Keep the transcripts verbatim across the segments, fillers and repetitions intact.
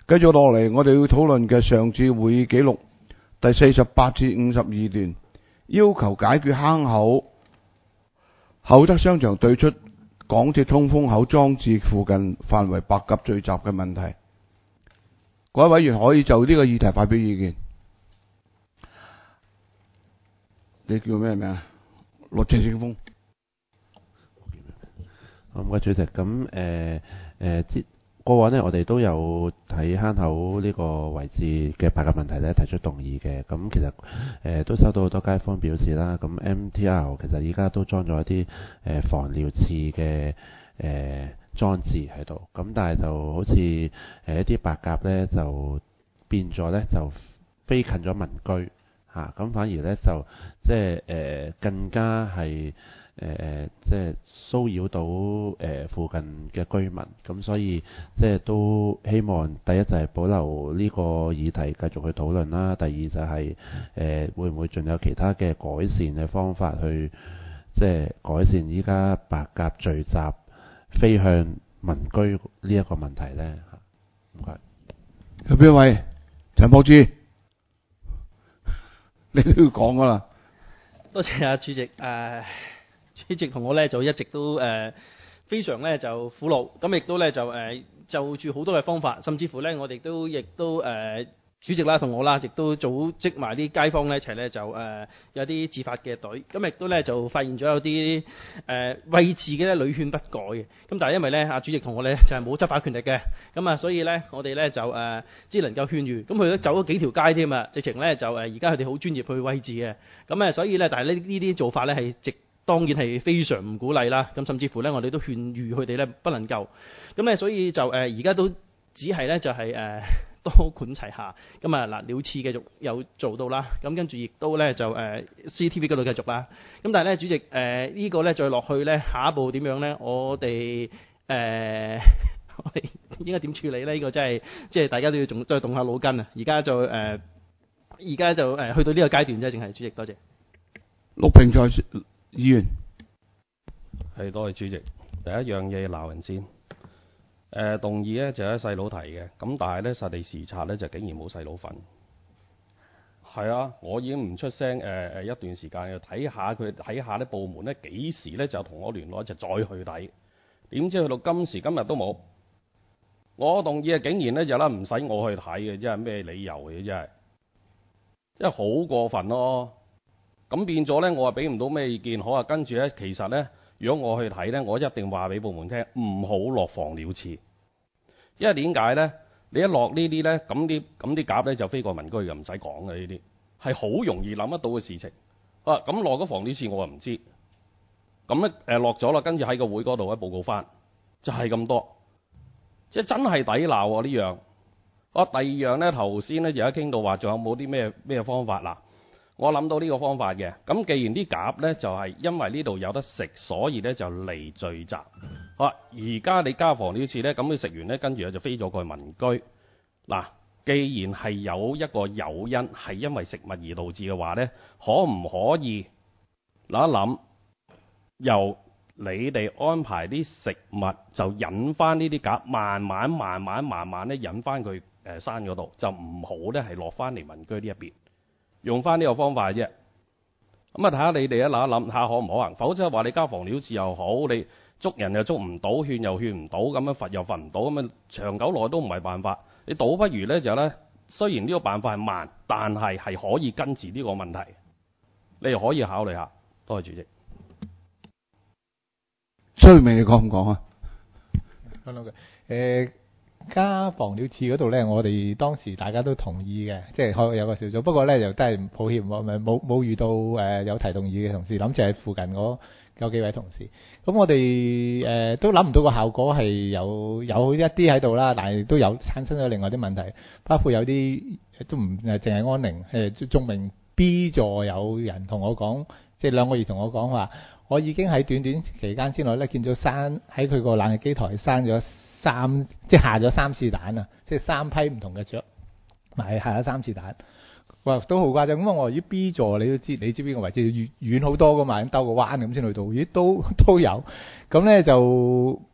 繼續落嚟，我哋要討論嘅上次會議記錄第四十八至五十二段，要求解決坑口厚德商場對出港鐵通風口裝置附近範圍白鴿聚集嘅問題。各位委員可以就呢個議題發表意見。你叫咩名啊？陸正清風。 唔該，主席。咁誒誒，之過往呢，我哋都有喺坑口呢個位置嘅白鴿問題咧提出動議嘅。咁其實誒、呃、都收到好多街坊表示啦。咁 M T R 其實依家都裝咗一啲誒、呃、防鳥刺嘅誒、呃、裝置喺度。咁但係就好似誒、呃、一啲白鴿咧就變咗咧就飛近咗民居嚇，咁、啊、反而咧就即係誒更加係。誒誒、呃，即係騷擾到誒、呃、附近嘅居民，咁所以即係都希望第一就係保留呢個議題繼續去討論啦。第二就係、是、誒、呃、會唔會仲有其他嘅改善嘅方法去即係改善依家白鴿聚集飛向民居呢一個問題咧？唔該。 有邊位？陳博志，你都要講噶啦。 多謝啊，主席。誒、呃。主席同我咧就一直都誒、呃、非常咧就苦惱，咁亦都咧就誒、呃、就住好多嘅方法，甚至乎咧我哋都亦都誒、呃、主席啦同我啦，亦都組織埋啲街坊咧一齊咧就誒、呃、有啲自發嘅隊，咁亦都咧就發現咗有啲誒、呃、位置嘅咧屢勸不改嘅，咁但係因為咧阿主席同我咧就係、是、冇執法權力嘅，咁啊所以咧我哋咧就誒、呃、只能夠勸喻，咁佢都走咗幾條街添啊，直情咧就誒而家佢哋好專業去位置嘅，咁啊所以咧但係呢呢啲做法咧係直。當然係非常唔鼓勵啦，咁甚至乎咧，我哋都勸喻佢哋咧不能夠，咁咧所以就誒而家都只係咧就係、是、誒、呃、多管齊下，咁啊嗱鳥刺繼續有做到啦，咁跟住亦都咧就誒、呃、C C T V 嗰度繼續啦，咁但係咧主席誒、呃這個、呢個咧再落去咧下一步點樣咧？我哋誒、呃、我哋應該點處理咧？呢、這個真係即係大家都要仲再動下腦筋啊！而家就誒而家就誒、呃、去到呢個階段啫，淨係主席多謝。 陸平在議員係多謝主席。第一樣嘢鬧人先。誒、呃、動議咧就係細佬提嘅，咁但係咧實地視察咧就竟然冇細佬份。係啊，我已經唔出聲誒誒、呃、一段時間，要睇下佢睇下啲部門咧幾時咧就同我聯絡就再去睇。點知去到今時今日都冇。我動議啊竟然咧就啦唔使我去睇嘅，真係咩理由嘅真係，真係好過分咯。咁變咗咧，我話俾唔到咩意見，好啊。跟住咧，其實咧，如果我去睇咧，我一定話俾部門聽，唔好落防鳥刺。因為點解咧？你一落呢啲咧，咁啲咁啲鴿咧就飛過民居嘅，唔使講嘅呢啲，係好容易諗得到嘅事情。啊，咁落咗防鳥刺我又唔知。咁咧誒落咗啦，跟住喺個會嗰度咧報告翻，就係、是、咁多。即係真係抵鬧喎呢樣。啊，第二樣咧頭先咧而家傾到話，仲有冇啲咩咩方法嗱？我諗到呢個方法嘅，咁既然啲鴿呢就係、是、因為呢度有得食，所以呢就嚟聚集。好、啊，而家你加防鳥刺呢，咁佢食完呢，跟住就飛咗過去民居。嗱、啊，既然係有一個誘因係因為食物而導致嘅話呢，可唔可以諗一諗，由你哋安排啲食物就引翻呢啲鴿，慢慢慢慢慢慢咧引翻佢誒山嗰度，就唔好呢係落翻嚟民居呢一邊。用翻呢個方法啫，咁啊睇下你哋一諗一諗下可唔可行，否則話你加防鳥刺又好，你捉人又捉唔到，勸又勸唔到，咁樣罰又罰唔到，咁樣長久內都唔係辦法。你倒不如咧就咧，雖然呢個辦法係慢，但係係可以根治呢個問題，你又可以考慮下。多謝主席。 崔明，你講唔講啊？ 講到嘅誒。加防鳥刺嗰度咧，我哋當時大家都同意嘅，即係開有個小組。不過咧，又真係抱歉，我咪冇冇遇到誒、呃、有提動議嘅同事，諗住喺附近嗰有幾位同事。咁我哋誒、呃、都諗唔到個效果係有有一啲喺度啦，但係都有產生咗另外啲問題，包括有啲都唔誒淨係安寧誒，仲明 B 座有人同我講，即係兩個月同我講話，我已經喺短短期間之內咧見到生喺佢個冷氣機台生咗。三即係下咗三次蛋啊！即係三批唔同嘅雀，埋下咗三次蛋，哇都好誇張。咁我話咦 B 座你都知，你知邊個位置遠遠好多噶嘛？兜個彎咁先去到，咦都都有。咁咧就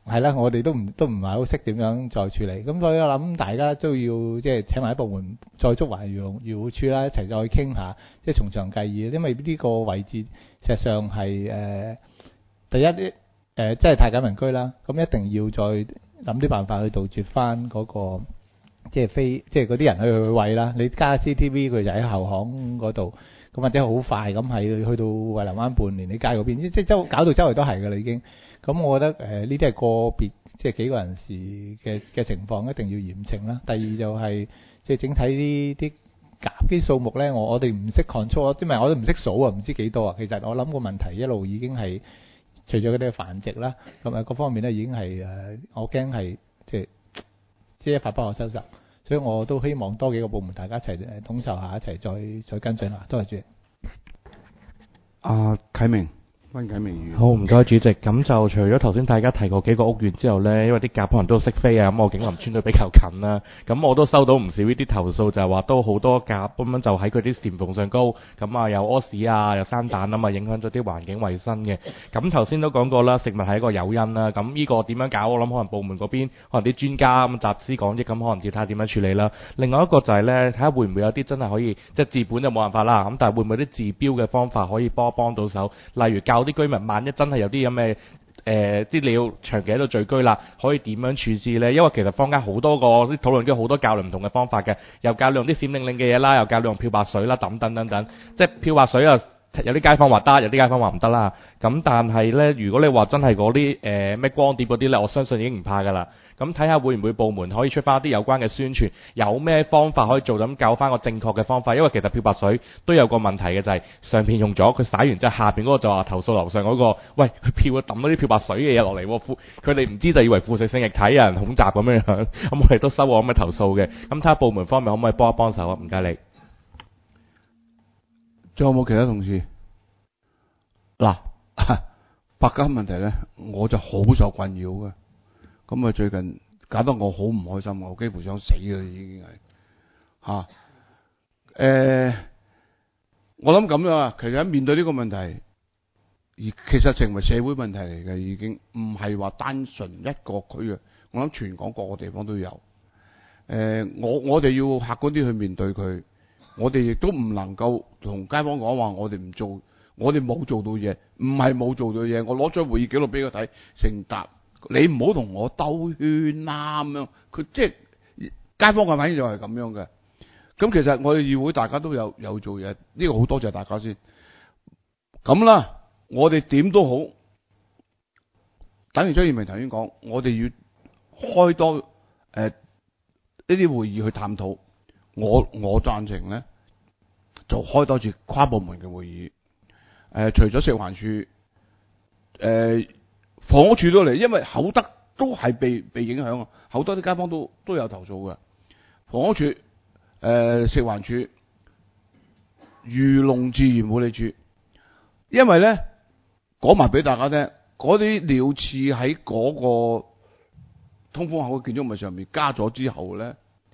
係啦，我哋都唔都唔係好識點樣再處理。咁所以我諗大家都要即係請埋啲部門再捉埋漁漁護處啦，一齊再傾下，即係從長計議。因為呢個位置事實上係誒、呃、第一啲誒，即係太簡民居啦，咁一定要再諗啲辦法去杜絕翻嗰、嗰個即係非即係嗰啲人去去餵啦。你加 C C T V 佢就喺後巷嗰度。咁或者好快咁係去到惠南灣半年你街嗰邊，即即周搞到周圍都係㗎啦已經。咁我覺得誒呢啲係個別即係幾個人士嘅嘅情況，一定要嚴懲啦。第二就係、是、即係整體啲啲鴿啲數目咧，我我哋唔識 control，即係我都唔識數啊，唔知幾多啊。其實我諗個問題一路已經係除咗嗰啲繁殖啦，咁啊各方面咧已經係誒，我驚係即係即係一發不可收拾。所以我都希望多幾個部門大家一齊誒統籌下，一齊再再跟進下。多謝主席。 阿啟明，溫啟明議員。 好，唔該主席。咁就除咗頭先大家提過幾個屋苑之後呢，因為啲鴿可能都識飛啊，咁我景林村都比較近啦。咁我都收到唔少呢啲投訴，就係話都好多鴿咁樣就喺佢啲簷篷上高，咁啊又屙屎啊，又生蛋啊嘛，影響咗啲環境衛生嘅。咁頭先都講過啦，食物係一個誘因啦。咁呢個點樣搞？我諗可能部門嗰邊，可能啲專家咁集思廣益，咁可能要睇下點樣處理啦。另外一個就係呢，睇下會唔會有啲真係可以，即係治本就冇辦法啦。咁但係會唔會有啲治標嘅方法可以幫幫到手？例如教啲居民，萬一真係有啲咁嘅誒啲鳥長期喺度聚居啦，可以點樣處置呢？因為其實坊間好多個啲討論咗好多教你唔同嘅方法嘅，又教你用啲閃靈靈嘅嘢啦，又教你用漂白水啦，等等等等。即係漂白水啊，有啲街坊話得，有啲街坊話唔得啦。咁但係呢，如果你話真係嗰啲誒咩光碟嗰啲呢，我相信已經唔怕㗎啦。咁睇下會唔會部門可以出翻啲有關嘅宣傳，有咩方法可以做咁教翻個正確嘅方法？因為其實漂白水都有個問題嘅，就係、是、上邊用咗，佢灑完之後下邊嗰個就話投訴樓上嗰、那個，喂佢漂咗抌咗啲漂白水嘅嘢落嚟喎，佢哋唔知就以為腐蝕性液體有人恐襲咁樣樣，咁我哋都收過咁嘅投訴嘅。咁睇下部門方面可唔可以幫一幫手啊？唔該你。 仲有冇其他同事？嗱，白鴿問題咧，我就好受困擾嘅。咁啊，最近搞得我好唔開心，我幾乎想死啦，已經係嚇。誒、啊呃，我諗咁樣啊，其實面對呢個問題，而其實成為社會問題嚟嘅，已經唔係話單純一個區啊。我諗全港各個地方都有。誒、呃，我我哋要客觀啲去面對佢，我哋亦都唔能夠同街坊講話，我哋唔做，我哋冇做到嘢，唔係冇做到嘢。我攞咗會議記錄俾佢睇，成沓。你唔好同我兜圈啦咁樣，佢即係街坊嘅反應就係咁樣嘅。咁其實我哋議會大家都有有做嘢，呢個好多謝大家先。咁啦，我哋點都好，等於張業明頭先講，我哋要開多誒呢啲會議去探討。我我贊成咧，就開多次跨部門嘅會議。誒、呃，除咗食環署，誒、呃。房屋署都嚟，因為厚德都係被被影響啊！好多啲街坊都都有投訴嘅。房屋署、誒、呃、食環署、漁農自然護理署，因為咧講埋俾大家聽，嗰啲鳥翅喺嗰個通風口嘅建築物上面加咗之後咧，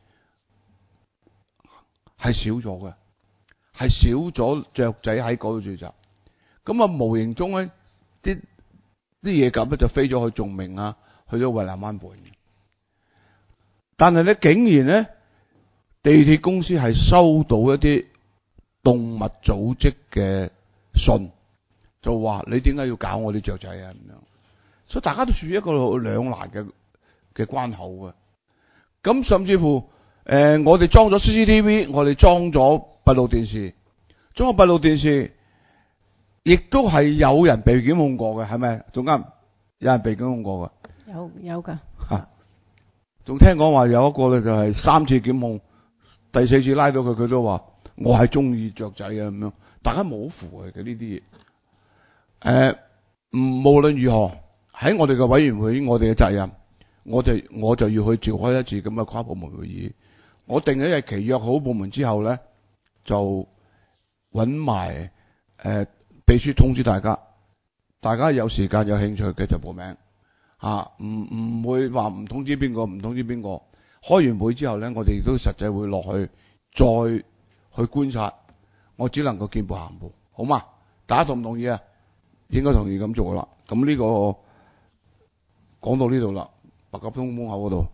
係少咗嘅，係少咗雀仔喺嗰度聚集。咁啊，無形中咧啲。啲野鴿咧就飛咗去仲明啊，去咗惠南灣畔。但係咧，竟然咧，地鐵公司係收到一啲動物組織嘅信，就話你點解要搞我啲雀仔啊？咁樣，所以大家都處於一個兩難嘅嘅關口嘅。咁甚至乎，誒、呃，我哋裝咗 C C T V， 我哋裝咗閉路電視，裝咗閉路電視。亦都係有人被檢控過嘅，係咪？總監有人被檢控過嘅， 有有噶吓。仲、啊、聽講話有一個咧就係三次檢控，第四次拉到佢，佢都話我係中意雀仔啊咁樣。大家冇符嘅呢啲嘢。誒、呃，唔無論如何喺我哋嘅委員會，我哋嘅責任，我哋我就要去召開一次咁嘅跨部門會議。我定咗日期約好部門之後咧，就揾埋誒。秘書通知大家，大家有時間有興趣嘅就報名，啊，唔唔會話唔通知邊個，唔通知邊個。開完會之後咧，我哋亦都實際會落去再去觀察。我只能夠見步行步，好嘛？大家同唔同意啊？應該同意咁做啦。咁呢個講到呢度啦，白鴿通風口嗰度。